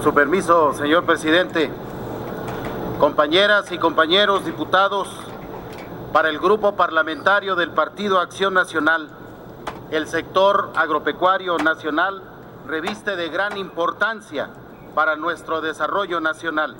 su permiso, señor presidente, compañeras y compañeros diputados, para el Grupo Parlamentario del Partido Acción Nacional, el sector agropecuario nacional reviste de gran importancia para nuestro desarrollo nacional.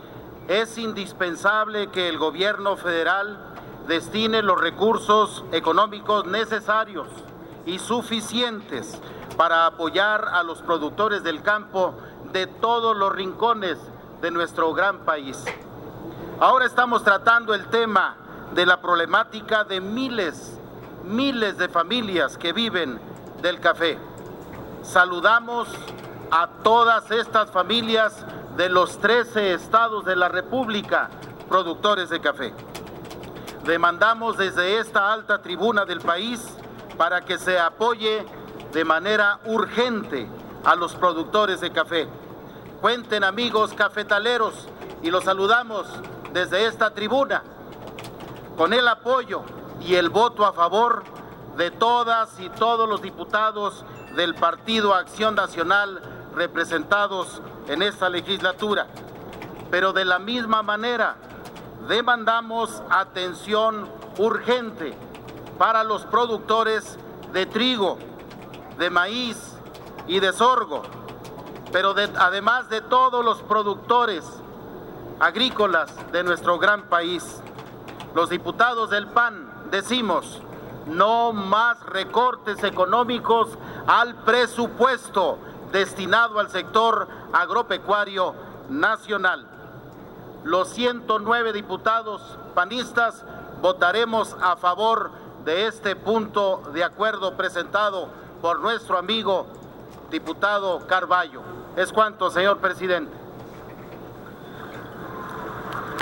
Es indispensable que el gobierno federal destine los recursos económicos necesarios y suficientes para apoyar a los productores del campo de todos los rincones de nuestro gran país. Ahora estamos tratando el tema de la problemática de miles de familias que viven del café. Saludamos a todas estas familias de los 13 estados de la República productores de café. Demandamos desde esta alta tribuna del país para que se apoye de manera urgente a los productores de café. Cuenten, amigos cafetaleros, y los saludamos desde esta tribuna con el apoyo y el voto a favor de todas y todos los diputados del Partido Acción Nacional representados en esta legislatura. Pero de la misma manera demandamos atención urgente para los productores de trigo, de maíz y de sorgo, pero además de todos los productores agrícolas de nuestro gran país. Los diputados del PAN decimos: no más recortes económicos al presupuesto destinado al sector agropecuario nacional. Los 109 diputados panistas votaremos a favor de este punto de acuerdo presentado por nuestro amigo diputado Carballo. Es cuanto, señor presidente.